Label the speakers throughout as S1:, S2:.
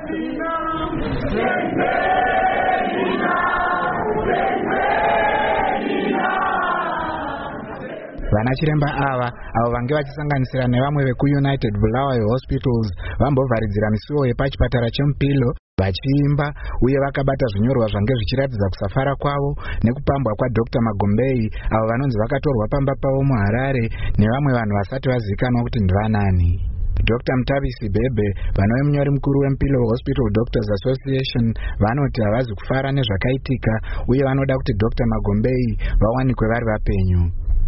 S1: Vanachiremba ava avo vange vachisanganisira nevamwe vekuUnited Bulawayo Hospitals vambovharidzira misuwo yepachipatara cheMupilo vachiimba uye vakabata zvinyorwa zvange zvichiratidza kusafara kwavo nekupambwa kwaDr. Magombei avo vanonzi vakatorwa pamba pavo muHarare nevamwe vanhu vasati vazivikanwa kuti ndivanani. Dr. Mutavisi Bebe, vanove munyori mukuru weMupilo Hospital Doctors Association, vanoti havazi kufara nezvakaitika uye vanoda kuti Dr. Magombei vawanikwe vari vapenyu.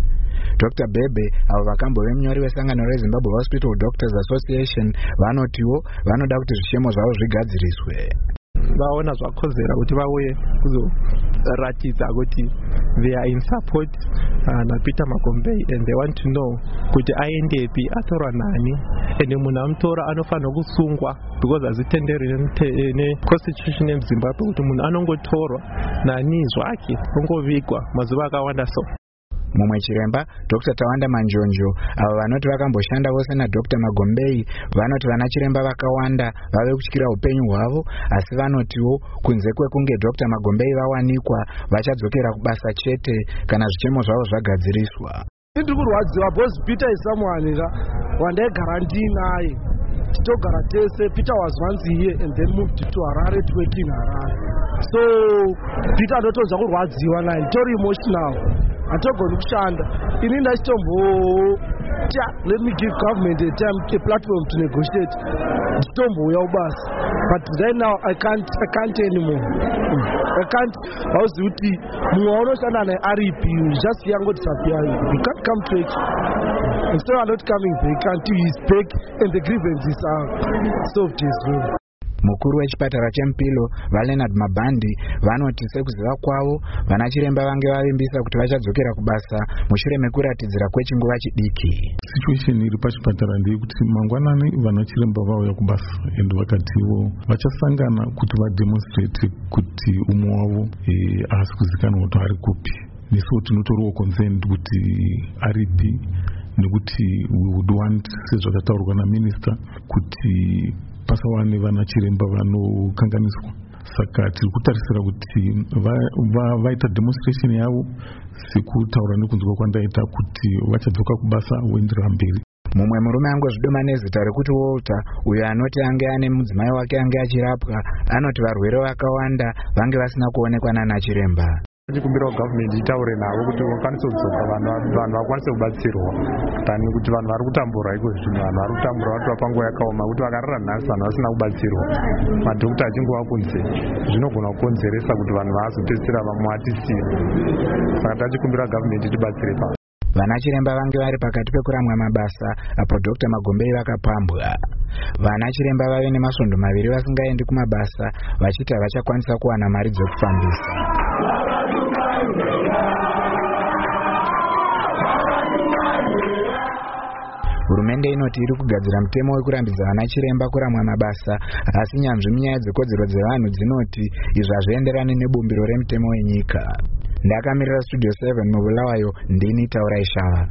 S1: Dr. Bebe avo vakambove munyori wesangano reZimbabwe Hospital Doctors Association vanotiwo vanoda kuti zvishemo zvavo zvigadziriswe.
S2: Vaona zvakozera kuti vauye kuzoratidza kuti they are in support naPeter Magombei and they want to know kuti aendepi, atorwa nani, ende munhu amutora anofanira kusungwa because hazvitenderi neconstitution yeZimbabwe kuti munhu anongotorwa nani zvake ongovigwa mazuva akawanda so.
S1: Mumwe chiremba Dr. Tawanda Manjonjo avo vanoti vakamboshanda vose naDr. Magombei vanoti vanachiremba vakawanda vave kutyira upenyu hwavo, asi vanotiwo kunze kwekunge Dr. Magombei vawanikwa vachadzokera kubasa chete kana zvichemo zvavo zvagadziriswa.
S3: Ndiri kurwadziwa boss Peter is someone wandaigara ndinaye titogara tese. Peter was once here and then moved to Harare to work in Harare. So Peter ndotonzwa kurwadziwa naye, nditori emotional. Atogona kushanda ini ndachitomboita let me give government a platform to negotiate nditomboya ubasa, but right now I can't anymore. I can't. Hauzi kuti mumwe waunoshanda naye aripi, just yango disappear, you can't come to action. Instead of not coming back until he's back and the grievances are solved as well.
S1: Mukuru wechipatara cheMupilo Valenard Mabandi vanoti sekuziva kwavo vanachiremba vange vavimbisa kuti vachadzokera kubasa mushure mekuratidzira kwechinguva chidiki.
S4: Situation iri pachipatara ndeyekuti mangwanani vanachiremba vauya kubasa ende vakatiwo vachasangana kuti vademonstrate kuti umwe wavo hasi kuzikanwa kuti ari kupi. Nesuwo tinotoriwo concerned kuti aripi nekuti we would want sezvakataurwa naminister kuti pasawane vanachiremba vanokanganiswa. Saka tiri kutarisira kuti vaita demonstration yavo sekutaura nekunzwa kwandaita kuti vachadzoka kubasa voendera mberi.
S1: Mumwe murume angozvidoma nezita rekuti Walter uyo anoti ange ane mudzimai wake ange achirapwa anoti varwere vakawanda vange vasina kuonekwa nanachiremba.
S5: Ndikumbira government itaure navo kuti vakwanise kudzoka vanhu vakwanise kubatsirwa tani kuti vanhu vari kutambura iko zvino vanhu vari kutambura vati vapanguva yakaoma kuti vakarara nhasi vanhu vasina kubatsirwa madhokita achingova kunze zvinogona kukonzeresa kuti vanhu vaazopedzisira vamwe vatisiya. Saka tachikumbira government itibatsire pa
S1: vanachiremba vange vari pakati pekuramwa mabasa apo Dr. Magombei vakapambwa. Vanachiremba vave nemasvondo maviri vasingaendi kumabasa vachiti havachakwanisa kuwana mari dzokufambisa. Hurumende inoti iri kugadzira mutemo wekurambidza vanachiremba kuramwa mabasa, asi nyanzvi munyaya dzekodzero dzevanhu dzinoti izvi hazvienderani nebumbiro remutemo wenyika. Ndakamirira Studio 7 muBulawayo, ndini Taurai Shava.